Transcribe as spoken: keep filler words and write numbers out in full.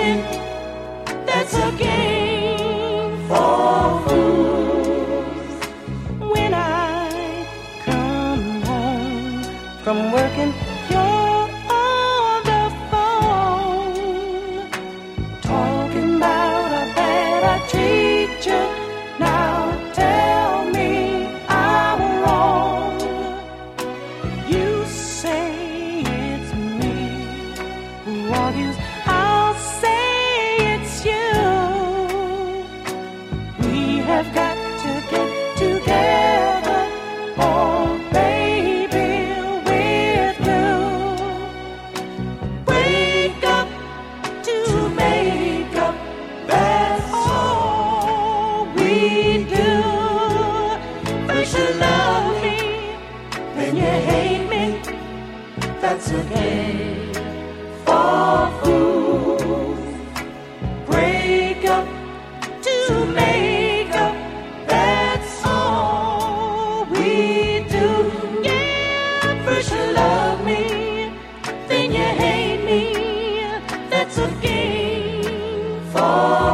me, that's a game for fools. When I come home from working, you're on the phone, talking about how bad I treat you. Now tell me I'm wrong. You say it's me who argues, I'll say it's you. We have got to get together, oh baby, we're through. Break up to make up, that's all we do. First you love me, then you hate me, that's okay for fools. Break up to make up, that's all we do. Yeah, first you love me, then you hate me, that's a game for